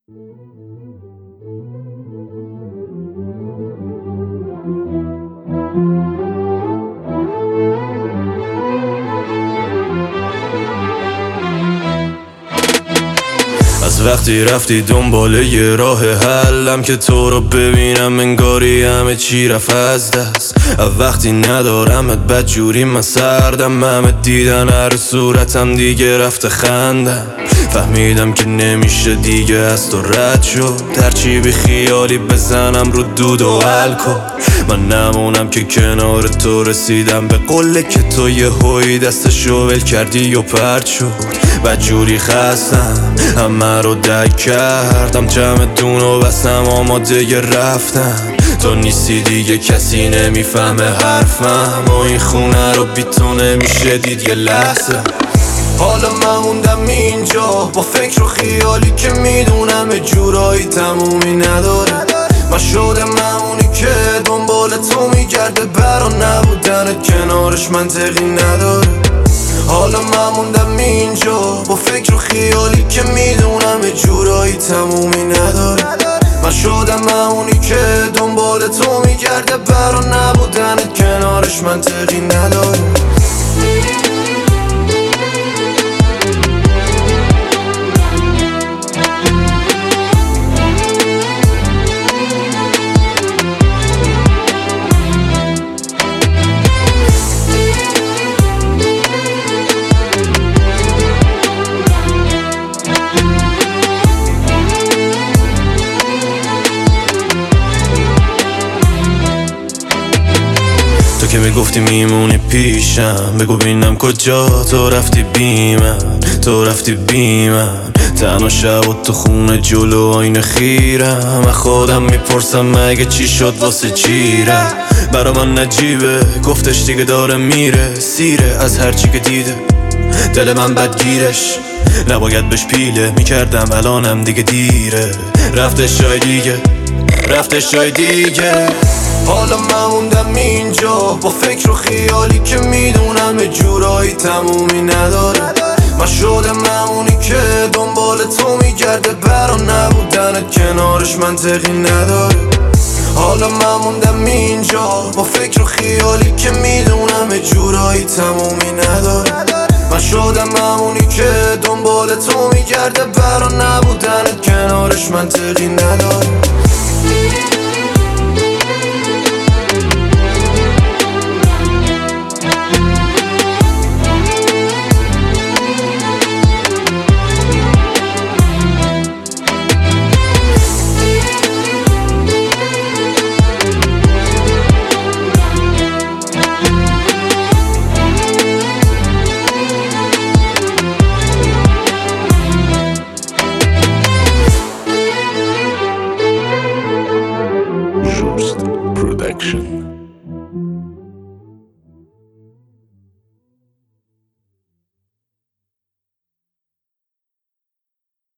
از وقتی رفتی دنبال یه راه حلم که تو رو ببینم انگاری همه چی رفت از دست. از وقتی ندارمت بدجوری من سردم، همه دیدن هر صورتم دیگه رفته خندم. فهمیدم که نمیشه دیگه از تو رد شد، هرچی بی خیالی بزنم رو دود و الکل. من نمونم که کنار تو رسیدم به قله که تو یه هوی دستشو ول کردی و پرد شد. بدجوری خستم همه رو دک کردم، چمدون و بستم آماده رفتم. تو نیستی دیگه کسی نمیفهمه حرفم، و این خونه رو بی تو نمیشه دید یه لحظه. حالا من موندم اینجا با فکر و خیالی که میدونم جورایی تمومی نداره. من شدم همونی که دنبال تو میگرده، برا نبودنت کنارش منطقی نداره. حالا من موندم اینجا با فکر و خیالی که میدونم جورایی تمومی نداره. من شدم همونی که دنبال تو میگرده، برا نبودنت کنارش منطقی نداره. تو که میگفتی میمونی پیشم، بگو بینم کجا تو رفتی بی من، تو رفتی بی من. تنها شب و تو خونه جلو آینه خیرم، من خودم میپرسم مگه چی شد واسه چیره. برا من نجیبه گفتش دیگه داره میره، سیره از هرچی که دیده دل من بدگیرش. نباید بهش پیله میکردم الانم دیگه دیره، رفتش جای دیگه، رفتش جای دیگه. حالا من موندم اینجا با فکر و خیالی که میدونم جورایی تمومی نداره. من شدم همونی که دنبال تو میگرده، برا نبودنت کنارش منطقی نداره. حالا من موندم اینجا با فکر و خیالی که میدونم جورایی تمومی نداره. من شدم همونی که دنبال تو میگرده، برا نبودنت کنارش منطقی نداره.